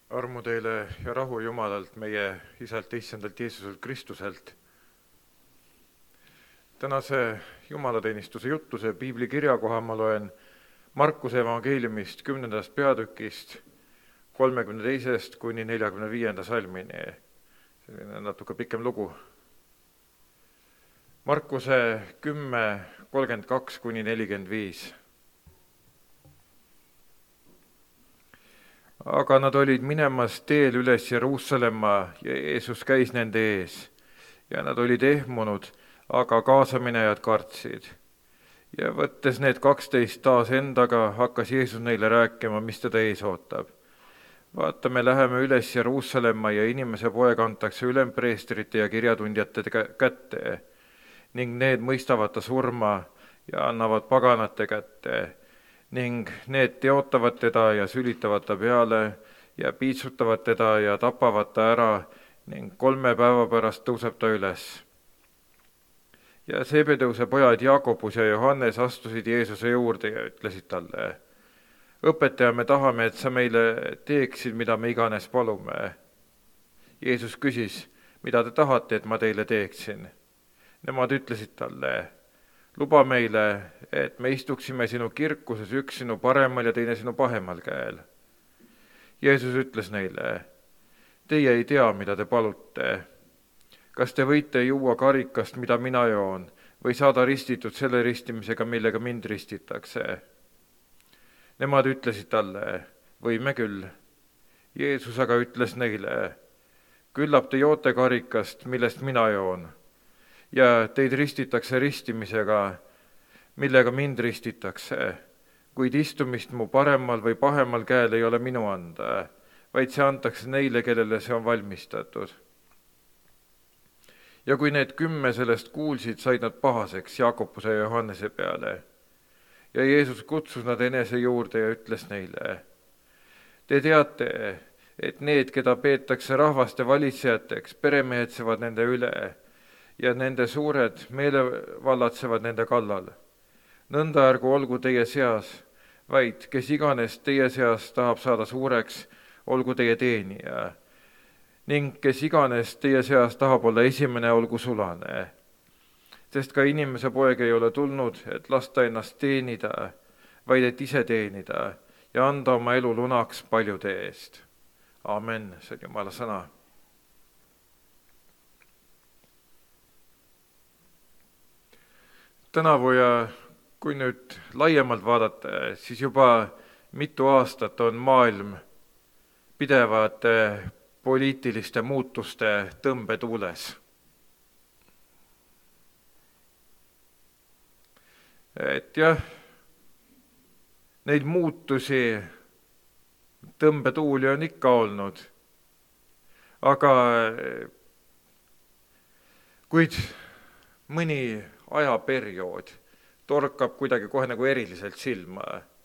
Armu teile ja rahu Jumalalt, meie Isalt, Issandalt Jeesuselt Kristuselt. Tänase jumalateenistuse jutluse piibli kirjakoha ma loen Markuse evangeeliumist 10. peatükist 32. kuni 45. salmini. Selline natuke pikem lugu. Markuse 10, 32 kuni 45. Aga nad olid minemas teel üles Jeruusalemma ja Jeesus käis nende ees ja nad olid ehmunud, aga kaasaminejad kartsid. Ja võttes need 12 taas endaga, hakkas Jeesus neile rääkima, mis teda ees ootab. Vaata, me läheme üles Jeruusalemma ja inimese poeg antakse ülempreestrite ja kirjatundjate kätte ning need mõistavad ta surma ja annavad paganate kätte. Ning need teotavad teda ja sülitavad ta peale ja piitsutavad teda ja tapavad ta ära ning 3 päeva pärast tõuseb ta üles. Ja Zebedeuse pojad Jakobus ja Johannes astusid Jeesuse juurde ja ütlesid talle: Õpetaja, me tahame, et sa meile teeksid, mida me iganes palume. Jeesus küsis: mida te tahate, et ma teile teeksin? Nemad ütlesid talle: luba meile, et me istuksime sinu kirkuses, üks sinu paremal ja teine sinu pahemal käel. Jeesus ütles neile: teie ei tea, mida te palute. Kas te võite juua karikast, mida mina joon, või saada ristitud selle ristimisega, millega mind ristitakse? Nemad ütlesid talle: võime küll. Jeesus aga ütles neile: küllap te joote karikast, millest mina joon, ja teid ristitakse ristimisega, millega mind ristitakse, kuid istumist mu paremal või pahemal käel ei ole minu anda, vaid see antakse neile, kellele see on valmistatud. Ja kui need 10 sellest kuulsid, said nad pahaseks Jakobuse ja Johannese peale. Ja Jeesus kutsus nad enese juurde ja ütles neile: te teate, et need, keda peetakse rahvaste valitsejateks, peremehetsevad nende üle, ja nende suured meelevallatsevad nende kallal. Nõnda ärgu olgu teie seas, vaid kes iganes teie seas tahab saada suureks, olgu teie teenija. Ning kes iganes teie seas tahab olla esimene, olgu sulane. Sest ka inimese poeg ei ole tulnud, et lasta ennast teenida, vaid et ise teenida ja anda oma elu lunaks paljude eest. Amen, see on Jumala sõna. Tänavu ja kui nüüd laiemalt vaadata, siis juba mitu aastat on maailm pidevate poliitiliste muutuste tõmbetuules. Et jah, neid muutusi, tõmbetuuli on ikka olnud, aga kuid mõni ajaperiood torkab kuidagi kohe nagu eriliselt silma.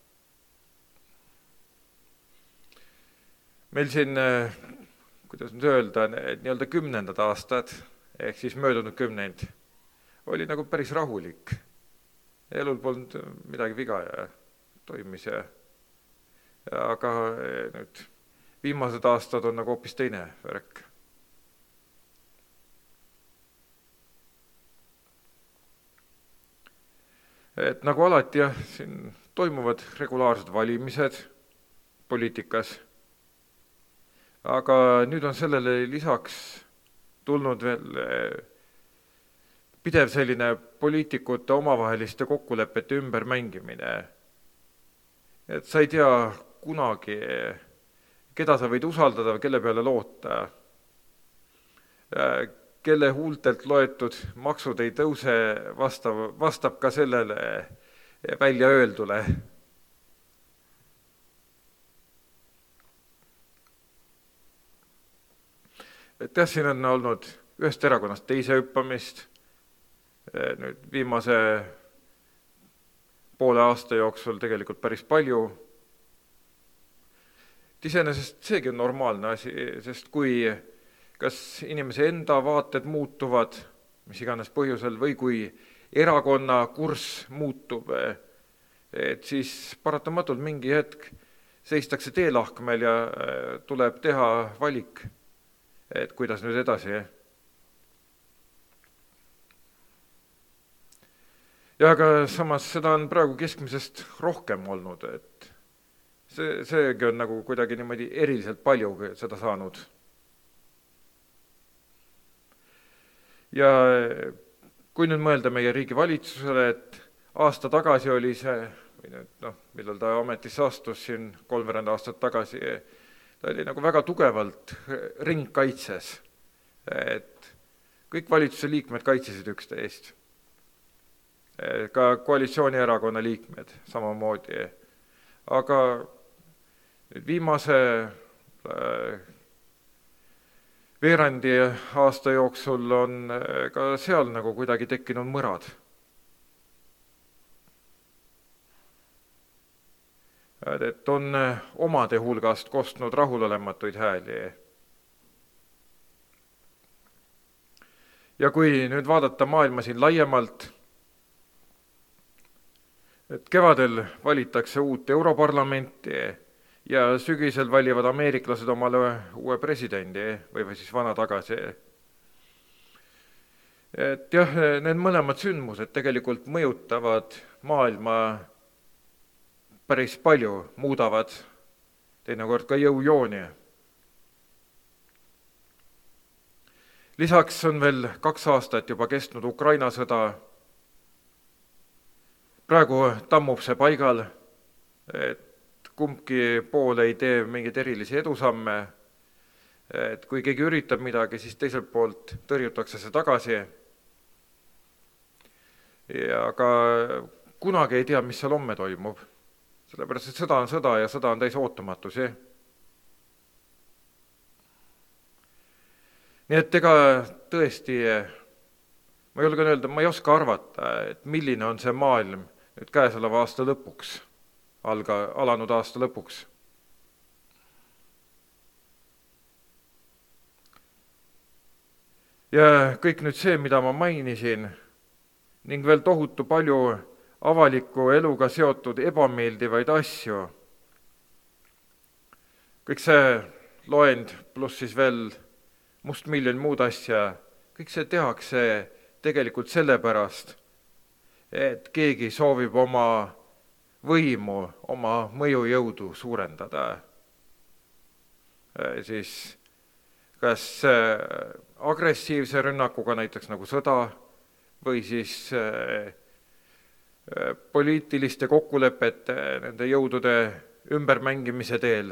Meil siin, kuidas nüüd öelda, nii-öelda 10. aastad, ehk siis möödunud 10, oli nagu päris rahulik. Elul polnud midagi viga ja toimis. Aga nüüd viimased aastad on nagu hoopis teine värk. Et nagu alati jah, siin toimuvad regulaarsed valimised poliitikas, aga nüüd on sellele lisaks tulnud veel pidev selline poliitikute omavaheliste kokkulepete ümbermängimine. Et sa ei tea kunagi, keda sa võid usaldada või kelle peale loota. Kelle huultelt loetud maksud ei tõuse, vastab ka sellele välja öeldule. Et jah, siin on olnud ühest erakonnast teise hüppamist, nüüd viimase poole aasta jooksul tegelikult päris palju. Iseenesest seegi on normaalne asi, sest kui kas inimese enda vaated muutuvad, mis iganes põhjusel, või kui erakonna kurss muutub, et siis paratamatult mingi hetk seistakse teelahkmel ja tuleb teha valik, et kuidas nüüd edasi. Ja aga samas seda on praegu keskmisest rohkem olnud, et seegi on nagu kuidagi niimoodi eriliselt palju seda saanud. Ja kui nüüd mõelda meie riigi valitsusele, et aasta tagasi oli see, või nüüd millal ta ametisse astus siin 3 aastat tagasi, ta oli nagu väga tugevalt ringkaitses, et kõik valitsuse liikmed kaitsesid üksteist, ka koalitsioonierakonna liikmed samamoodi, aga nüüd viimase veerandi aasta jooksul on ka seal nagu kuidagi tekkinud mõrad. Et on omade hulgast kostnud rahulolematuid hääli. Ja kui nüüd vaadata maailma siin laiemalt, et kevadel valitakse uut Europarlamenti ja sügisel valivad ameeriklased omale uue presidendi või siis vana tagasi. Et jah, need mõlemad sündmused tegelikult mõjutavad maailma päris palju, muudavad teinekord ka jõujooni. Lisaks on veel 2 aastat juba kestnud Ukraina sõda. Praegu tammub see paigal, et kumbki pool ei tee mingeid erilisi edusamme, et kui keegi üritab midagi, siis teiselt poolt tõrjutakse see tagasi. Ja ka kunagi ei tea, mis seal homme toimub, sellepärast et sõda on sõda ja sõda on täis ootamatusi. Nii et ega tõesti, ma julgen öelda, ma ei oska arvata, et milline on see maailm nüüd käesoleva aasta lõpuks, alanud aasta lõpuks. Ja kõik nüüd see, mida ma mainisin, ning veel tohutu palju avaliku eluga seotud ebameeldivaid asju. Kõik see loend pluss siis veel mustmiljon muud asja, kõik see tehakse tegelikult sellepärast, et keegi soovib oma võimu, oma mõjujõudu suurendada. Siis kas agressiivse rünnakuga, näiteks nagu sõda, või siis poliitiliste kokkulepete, nende jõudude ümbermängimise teel.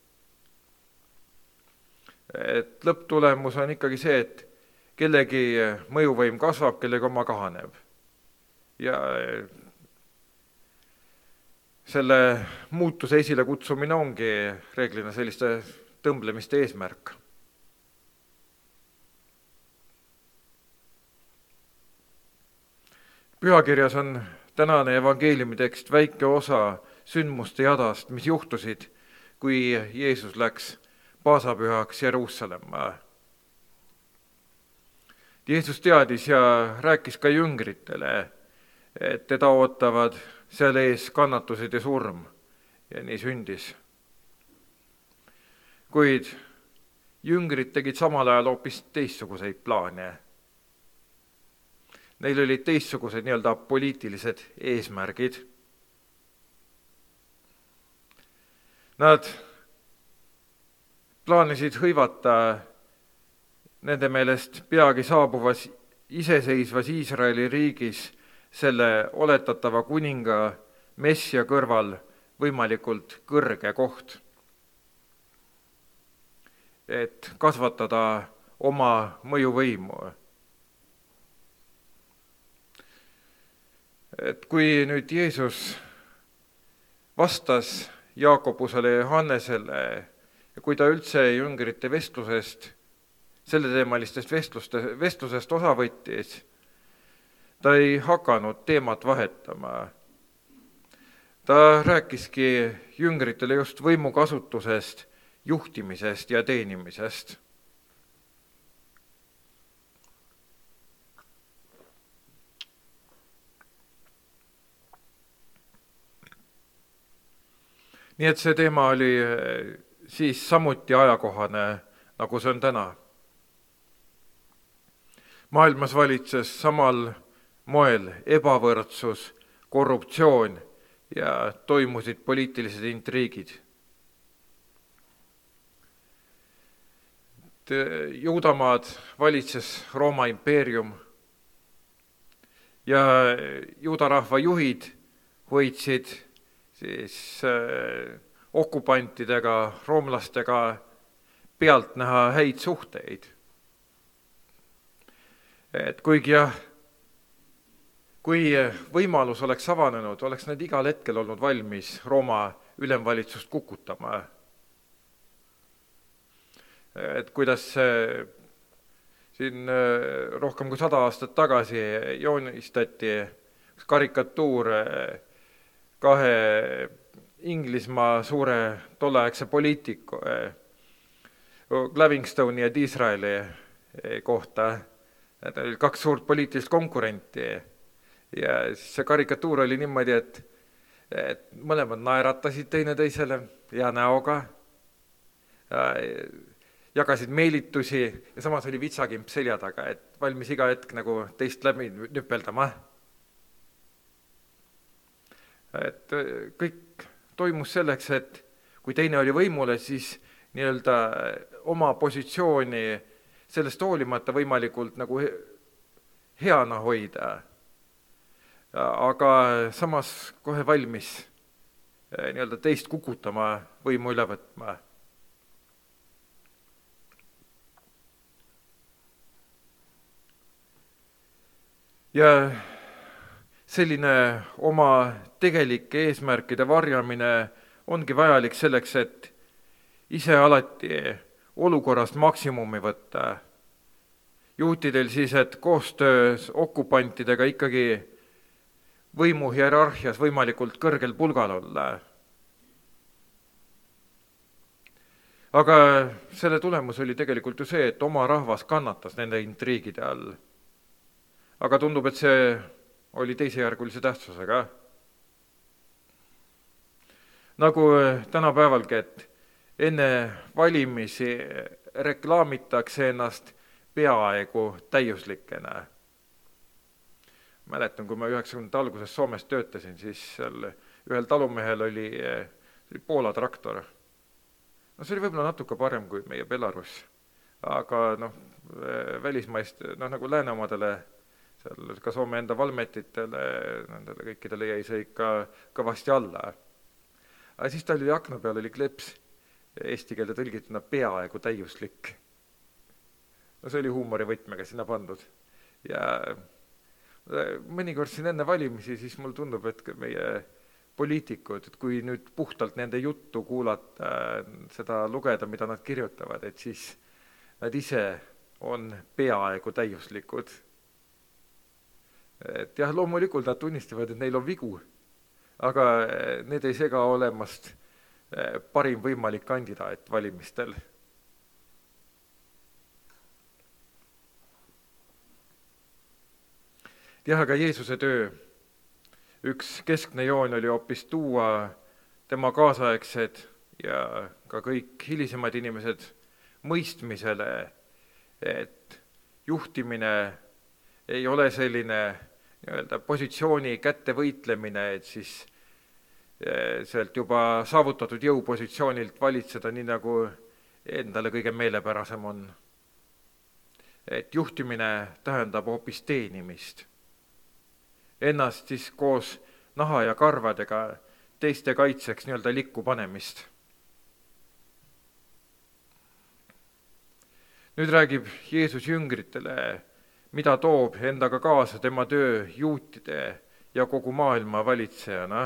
Et lõpptulemus on ikkagi see, et kellegi mõjuvõim kasvab, kellegi oma kahaneb. Ja selle muutuse esile kutsumine ongi reeglina selliste tõmblemiste eesmärk. Pühakirjas on tänane evangeeliumi tekst väike osa sündmuste jadast, mis juhtusid, kui Jeesus läks paasapühaks Jeruusalemma. Jeesus teadis ja rääkis ka jüngritele, et teda ootavad seal ees kannatused ja surm, ja nii sündis. Kuid jüngrid tegid samal ajal hoopis teistsuguseid plaane. Neil olid teistsugused nii-öelda poliitilised eesmärgid. Nad plaanisid hõivata nende meelest peagi saabuvas iseseisvas Iisraeli riigis selle oletatava kuninga messia kõrval võimalikult kõrge koht, et kasvatada oma mõjuvõimu. Et kui nüüd Jeesus vastas Jaakobusele ja Johannesele ja kui ta üldse jüngrite vestlusest, selleteemalistest vestlusest osa võttis, ta ei hakanud teemat vahetama. Ta rääkiski jüngritele just võimukasutusest, juhtimisest ja teenimisest. nii et see teema oli siis samuti ajakohane, nagu see on täna. Maailmas valitses samal moel ebavõrdsus, korruptsioon ja toimusid poliitilised intriigid. Juudamaad valitses Rooma impeerium ja juudarahva juhid hoidsid siis okupantidega, roomlastega pealt näha häid suhteid. Et kuigi jah, kui võimalus oleks avanenud, oleks nad igal hetkel olnud valmis Rooma ülemvalitsust kukutama. Et kuidas siin rohkem kui 100 aastat tagasi joonistati üks karikatuur kahe Inglismaa suure tolleaegse poliitiku Livingstone'i ja Disraeli kohta. Need olid 2 suurt poliitilist konkurenti ja siis see karikatuur oli niimoodi, et mõlemad naeratasid teineteisele hea näoga, jagasid meelitusi ja samas oli vitsakimp selja taga, et valmis iga hetk nagu teist läbi nüpeldama. Et kõik toimus selleks, et kui teine oli võimule, siis nii-öelda oma positsiooni sellest hoolimata võimalikult nagu heana hoida, aga samas kohe valmis nii-öelda teist kukutama, võimu üle võtma. Ja selline oma tegelike eesmärkide varjamine ongi vajalik selleks, et ise alati olukorrast maksimumi võtta. Juutidel siis, et koostöös okupantidega ikkagi võimu hierarhias võimalikult kõrgel pulgal olla. Aga selle tulemus oli tegelikult ju see, et oma rahvas kannatas nende intriigide all. Aga tundub, et see oli teisejärgulise tähtsusega. Nagu tänapäevalgi, et enne valimisi reklaamitakse ennast peaaegu täiuslikena. Mäletan, kui ma 90. alguses Soomes töötasin, siis seal ühel talumehel oli Poola traktor. No see oli võib-olla natuke parem kui meie Belarus, aga välismaist, nagu lääneomadele, seal ka Soome enda valmetitele, nendele kõikidele jäi see ikka kõvasti alla. Aga siis ta oli akna peal, oli kleps, eesti keelde tõlgituna peaaegu täiuslik. No see oli huumorivõtmega sinna pandud. Ja mõnikord siin enne valimisi, siis mul tundub, et meie poliitikud, et kui nüüd puhtalt nende juttu kuulata, seda lugeda, mida nad kirjutavad, et siis nad ise on peaaegu täiuslikud. Et jah, loomulikult nad tunnistavad, et neil on vigu, aga need ei sega olemast parim võimalik kandidaat valimistel. Jah, aga Jeesuse töö üks keskne joon oli hoopis tuua tema kaasaegsed ja ka kõik hilisemad inimesed mõistmisele, et juhtimine ei ole selline nii-öelda positsiooni kätte võitlemine, et siis sealt juba saavutatud jõupositsioonilt valitseda nii, nagu endale kõige meelepärasem on. Et juhtimine tähendab hoopis teenimist. Ennast siis koos naha ja karvadega teiste kaitseks nii-öelda likku panemist. Nüüd räägib Jeesus jüngritele, mida toob endaga kaasa tema töö juutide ja kogu maailma valitsejana.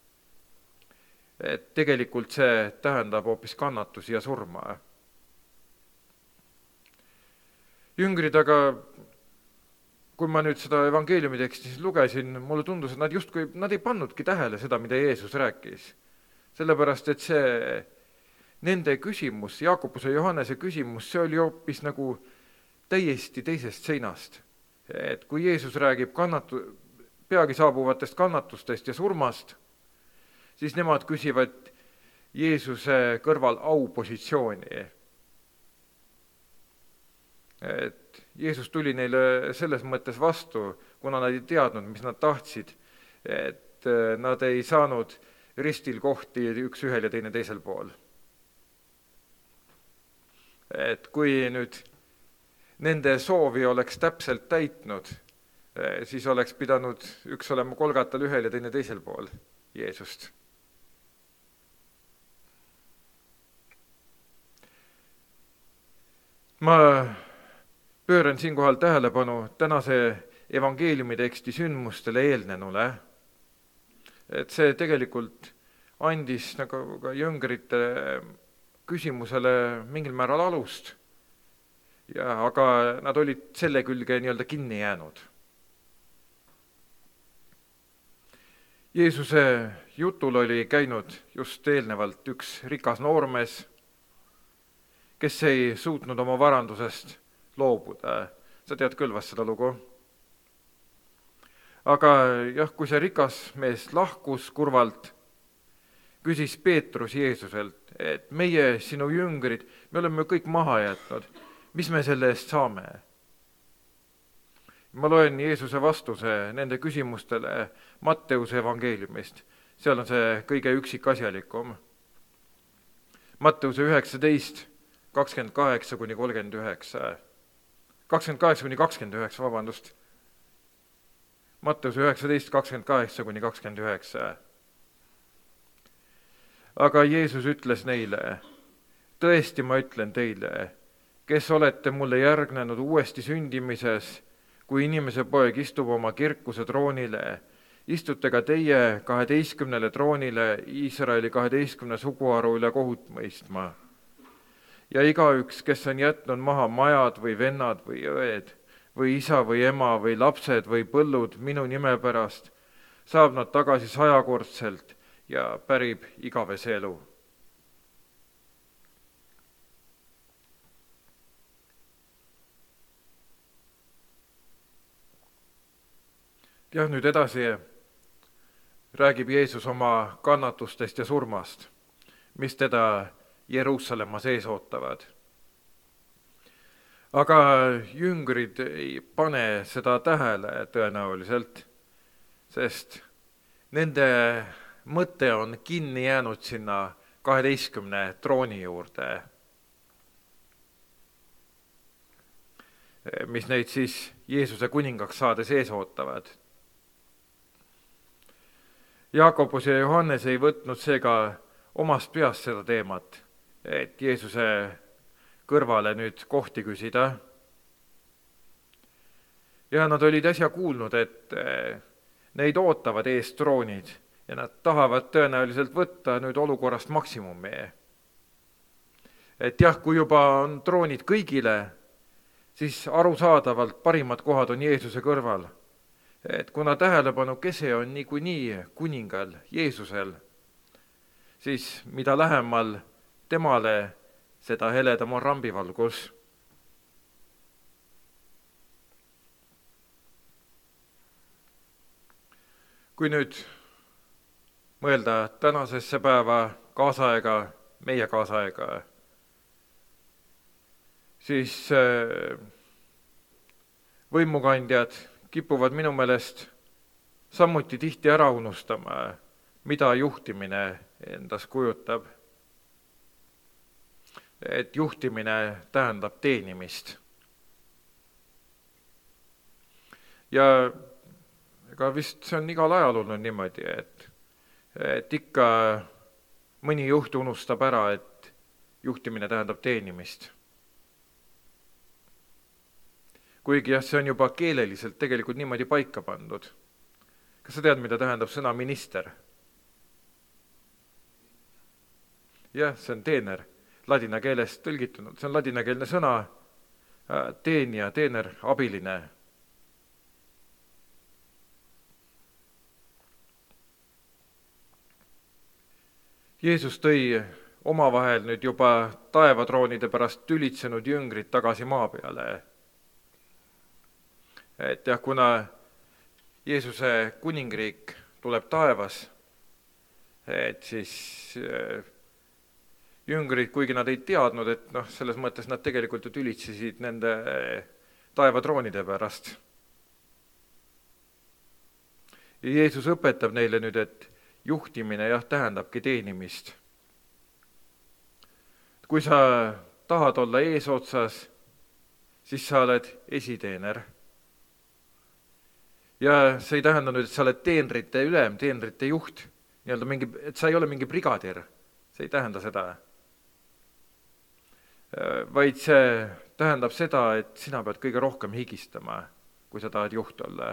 Et tegelikult see tähendab hoopis kannatusi ja surma. Jüngrid aga, kui ma nüüd seda evangeeliumi teksti lugesin, mulle tundus, et nad ei pannudki tähele seda, mida Jeesus rääkis. Sellepärast, et see nende küsimus, Jaakobuse ja Johannese küsimus, see oli hoopis nagu täiesti teisest seinast. Et kui Jeesus räägib peagi saabuvatest kannatustest ja surmast, siis nemad küsivad Jeesuse kõrval aupositsiooni. Et Jeesus tuli neile selles mõttes vastu, kuna nad ei teadnud, mis nad tahtsid, et nad ei saanud ristil kohti üks ühel ja teine teisel pool. Et kui nüüd nende soovi oleks täpselt täitnud, siis oleks pidanud üks olema Kolgatal ühel ja teine teisel pool Jeesust. Ma pööran siinkohal tähelepanu tänase evangeeliumi teksti sündmustele eelnenule, et see tegelikult andis nagu ka jüngrite küsimusele mingil määral alust, aga nad olid selle külge nii-öelda kinni jäänud. Jeesuse jutul oli käinud just eelnevalt üks rikas noormees, kes ei suutnud oma varandusest loobuda. Sa tead küll vast seda lugu. Aga jah, kui see rikas mees lahkus kurvalt, küsis Peetrus Jeesuselt, et meie, sinu jüngrid, me oleme kõik maha jätnud. Mis me selle eest saame? Ma loen Jeesuse vastuse nende küsimustele Matteuse evangeeliumist. Seal on see kõige üksikasjalikum. Matteuse 19, 28-39. 28-29, vabandust. Matteuse 19, 28-29. Aga Jeesus ütles neile, tõesti ma ütlen teile, kes olete mulle järgnenud uuesti sündimises, kui inimese poeg istub oma kirkuse troonile, istute ka teie 12 troonile Iisraeli 12 suguharu üle kohut mõistma. Ja igaüks, kes on jätnud maha majad või vennad või õed või isa või ema või lapsed või põllud minu nime pärast, saab nad tagasi 100-kordselt ja pärib igavese elu. Ja nüüd edasi räägib Jeesus oma kannatustest ja surmast, mis teda Jeruusalemma sees ootavad. Aga jüngrid ei pane seda tähele tõenäoliselt, sest nende mõte on kinni jäänud sinna 12 trooni juurde, mis neid siis Jeesuse kuningaks saades ees ootavad. Jaakobus ja Johannes ei võtnud seega omast peast seda teemat, et Jeesuse kõrvale nüüd kohti küsida. Ja nad olid äsja kuulnud, et neid ootavad ees troonid ja nad tahavad tõenäoliselt võtta nüüd olukorrast maksimumi. Et jah, kui juba on troonid kõigile, siis arusaadavalt parimad kohad on Jeesuse kõrval. Et kuna tähelepanu kese on niikuinii kuningal Jeesusel, siis mida lähemal temale, seda heledam on rambivalgus. Kui nüüd mõelda tänasesse päeva, kaasaega, meie kaasaega, siis võimukandjad kipuvad minu meelest samuti tihti ära unustama, mida juhtimine endas kujutab. Et juhtimine tähendab teenimist. Ja ega vist see on igal ajal olnud niimoodi, et ikka mõni juht unustab ära, et juhtimine tähendab teenimist. Kuigi jah, see on juba keeleliselt tegelikult niimoodi paika pandud. Kas sa tead, mida tähendab sõna minister? Jah, see on teener, ladina keelest tõlgitunud. See on ladinakeelne sõna, teenija, teener, abiline. Jeesus tõi omavahel nüüd juba taevatroonide pärast tülitsenud jüngrid tagasi maa peale. Et jah, kuna Jeesuse kuningriik tuleb taevas, et siis jüngrid, kuigi nad ei teadnud, et selles mõttes nad tegelikult ju tülitsesid nende taevatroonide pärast. Ja Jeesus õpetab neile nüüd, et juhtimine tähendabki teenimist. Kui sa tahad olla eesotsas, siis sa oled esiteener. Ja see ei tähenda nüüd, et sa oled teenrite ülem, teenrite juht, et sa ei ole mingi brigadir. See ei tähenda seda. Vaid see tähendab seda, et sina pead kõige rohkem higistama, kui sa tahad juht olla.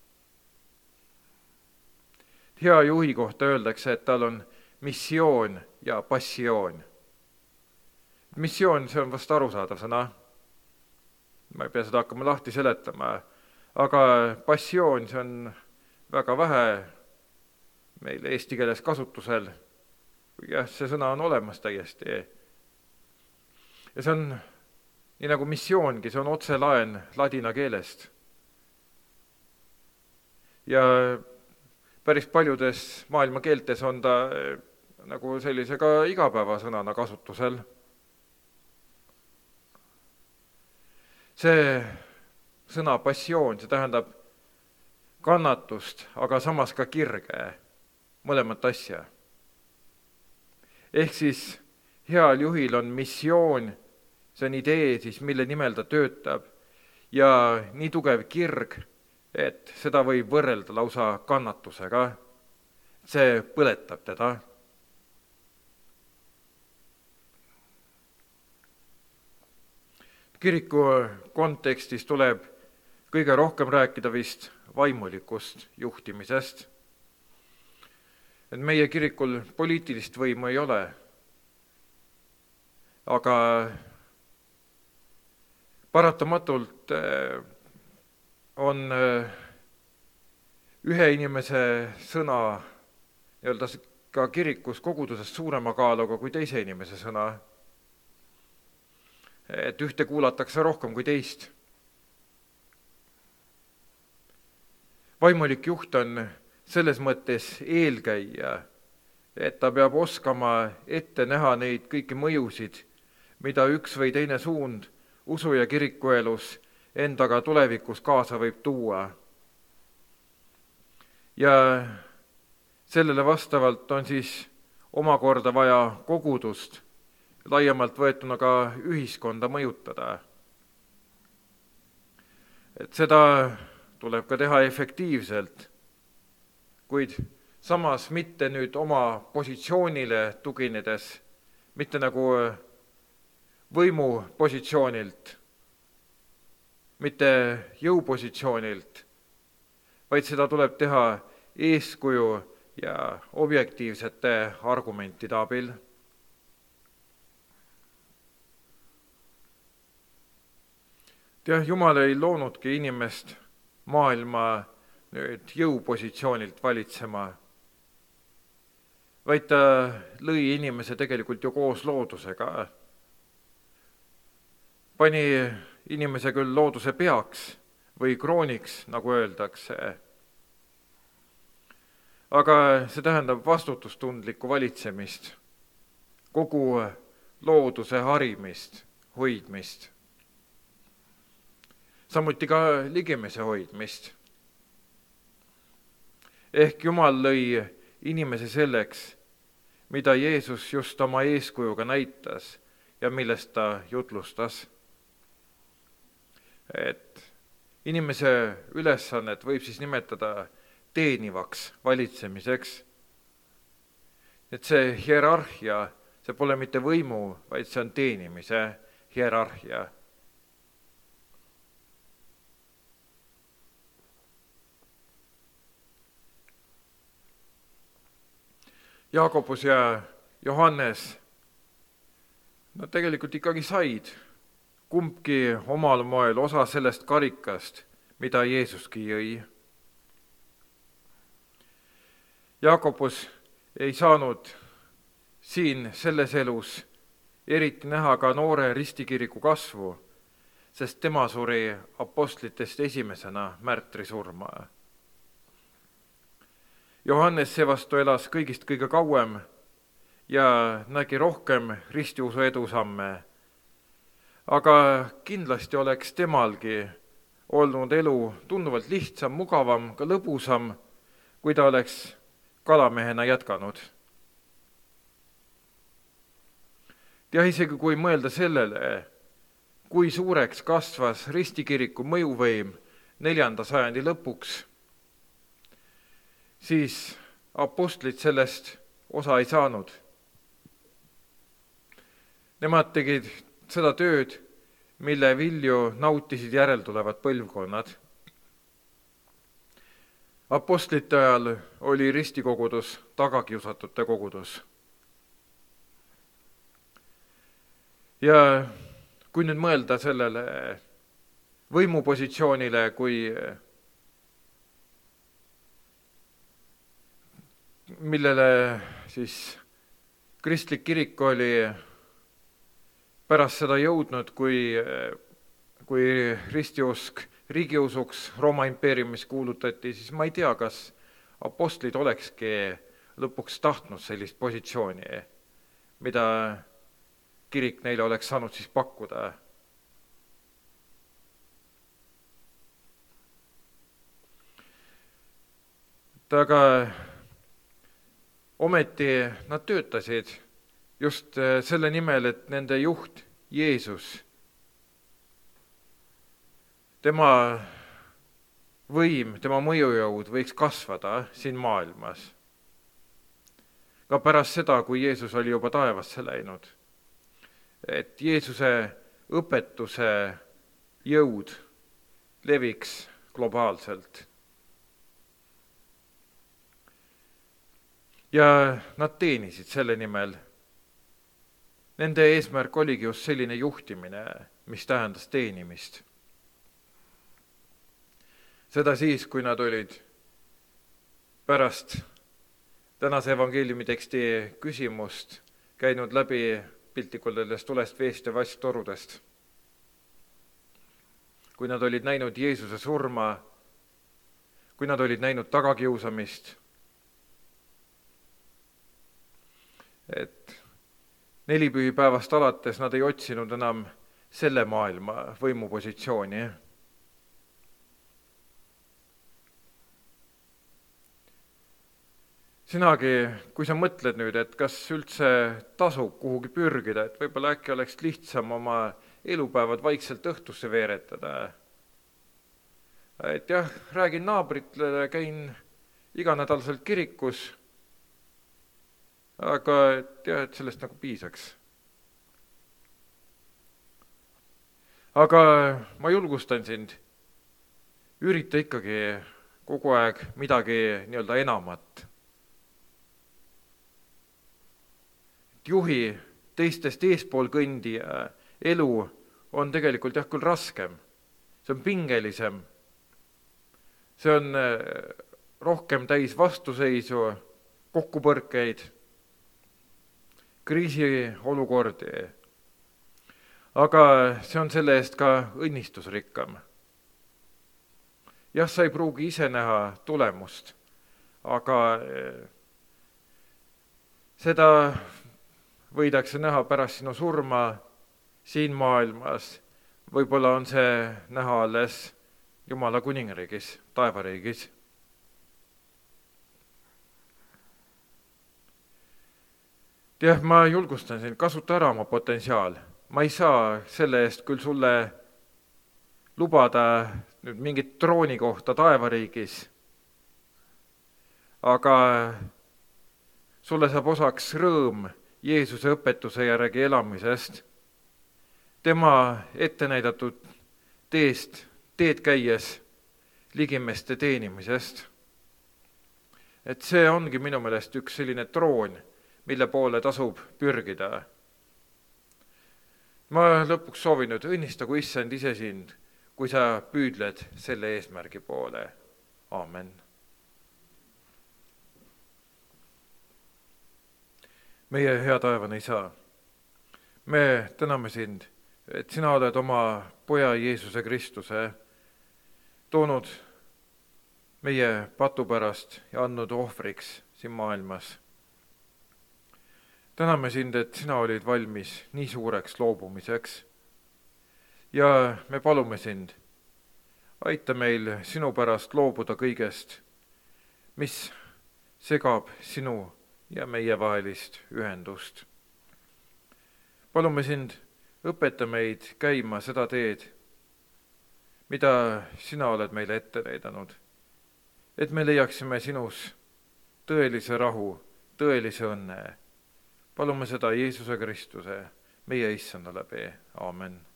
Hea juhi kohta öeldakse, et tal on missioon ja passioon. Missioon, see on vast arusaadav sõna. Ma ei pea seda hakkama lahti seletama, aga passioon, see on väga vähe meil eesti keeles kasutusel. See sõna on olemas täiesti. Ja see on nii nagu missioongi, see on otselaen ladina keelest. Ja päris paljudes maailma keeltes on ta nagu sellise ka igapäevasõnana kasutusel. See sõna passioon, see tähendab kannatust, aga samas ka kirge, mõlemat asja. Ehk siis heal juhil on missioon, see on idee siis, mille nimel ta töötab ja nii tugev kirg, et seda võib võrrelda lausa kannatusega. See põletab teda. Kiriku kontekstis tuleb kõige rohkem rääkida vist vaimulikust juhtimisest. Et meie kirikul poliitilist võimu ei ole, aga paratamatult on ühe inimese sõna ka kirikus koguduses suurema kaaluga kui teise inimese sõna. Et ühte kuulatakse rohkem kui teist. Vaimulik juht on selles mõttes eelkäija, et ta peab oskama ette näha neid kõiki mõjusid, mida üks või teine suund usu ja kirikuelus endaga tulevikus kaasa võib tuua. Ja sellele vastavalt on siis omakorda vaja kogudust, laiemalt võetuna ka ühiskonda mõjutada. Et seda tuleb ka teha efektiivselt, kuid samas mitte nüüd oma positsioonile tuginedes, mitte nagu võimupositsioonilt, mitte jõupositsioonilt, vaid seda tuleb teha eeskuju ja objektiivsete argumentide abil. Jumal ei loonudki inimest maailma nüüd jõupositsioonilt valitsema, vaid ta lõi inimese tegelikult ju koos loodusega. Pani inimese küll looduse peaks või krooniks, nagu öeldakse, aga see tähendab vastutustundlikku valitsemist, kogu looduse harimist, hoidmist. Samuti ka ligimise hoidmist. Ehk Jumal lõi inimese selleks, mida Jeesus just oma eeskujuga näitas ja millest ta jutlustas. Et inimese ülesannet võib siis nimetada teenivaks valitsemiseks. Et see hierarhia, see pole mitte võimu, vaid see on teenimise hierarhia. Jaakobus ja Johannes, nad tegelikult ikkagi said kumbki omal moel osa sellest karikast, mida Jeesuski jõi. Jaakobus ei saanud siin selles elus eriti näha ka noore ristikiriku kasvu, sest tema suri apostlitest esimesena märtrisurma. Johannes seevastu elas kõigist kõige kauem ja nägi rohkem ristiusu edusamme. aga kindlasti oleks temalgi olnud elu tunduvalt lihtsam, mugavam, ka lõbusam, kui ta oleks kalamehena jätkanud. ja isegi kui mõelda sellele, kui suureks kasvas ristikiriku mõjuvõim 4. sajandi lõpuks, siis apostlid sellest osa ei saanud. Nemad tegid seda tööd, mille vilju nautisid järeltulevad põlvkonnad. Apostlite ajal oli ristikogudus tagakiusatute kogudus. ja kui nüüd mõelda sellele võimupositsioonile, millele siis kristlik kirik oli pärast seda jõudnud, kui ristiusk riigiusuks Rooma impeeriumis kuulutati, siis ma ei tea, kas apostlid olekski lõpuks tahtnud sellist positsiooni, mida kirik neile oleks saanud siis pakkuda. aga ometi nad töötasid just selle nimel, et nende juht Jeesus, tema võim, tema mõjujõud võiks kasvada siin maailmas. Ka pärast seda, kui Jeesus oli juba taevasse läinud. Et Jeesuse õpetuse jõud leviks globaalselt. Ja nad teenisid selle nimel. Nende eesmärk oligi just selline juhtimine, mis tähendas teenimist. Seda siis, kui nad olid pärast tänase evangeeliumi teksti küsimust käinud läbi piltlikult öeldes tulest, veest ja vasktorudest. Kui nad olid näinud Jeesuse surma, kui nad olid näinud tagakiusamist, et 4 pühipäevast alates nad ei otsinud enam selle maailma võimupositsiooni. Sinagi, kui sa mõtled nüüd, et kas üldse tasub kuhugi pürgida, et võib-olla äkki oleks lihtsam oma elupäevad vaikselt õhtusse veeretada. Et jah, räägin naabritele, käin iganädalaselt kirikus, aga et sellest nagu piisaks. Aga ma julgustan sind, ürita ikkagi kogu aeg midagi nii-öelda enamat. Juhi teistest eespool kõndija elu on tegelikult jah küll raskem. See on pingelisem. See on rohkem täis vastuseisu, kokkupõrkeid, kriisiolukordi. Aga see on selle eest ka õnnistusrikkam. Jah, sa ei pruugi ise näha tulemust, aga seda võidakse näha pärast sinu surma siin maailmas. Võib-olla on see näha alles Jumala kuningriigis, taevariigis. Jah, ma julgustan sind, kasuta ära oma potentsiaal. Ma ei saa selle eest küll sulle lubada nüüd mingit trooni kohta taevariigis, aga sulle saab osaks rõõm Jeesuse õpetuse järgi elamisest, tema ette näidatud teed käies ligimeste teenimisest. Et see ongi minu meelest üks selline troon, mille poole tasub pürgida. Ma lõpuks soovin nüüd õnnistagu Issand ise sind, kui sa püüdled selle eesmärgi poole. Aamen. Meie hea taevane Isa, me täname sind, et sina oled oma poja Jeesuse Kristuse toonud meie patu pärast ja andnud ohvriks siin maailmas. täname sind, et sina olid valmis nii suureks loobumiseks. ja me palume sind, aita meil sinu pärast loobuda kõigest, mis segab sinu ja meie vahelist ühendust. palume sind, õpeta meid käima seda teed, mida sina oled meile ette näidanud, et me leiaksime sinus tõelise rahu, tõelise õnne. palume seda Jeesuse Kristuse, meie issanda läbi. Aamen.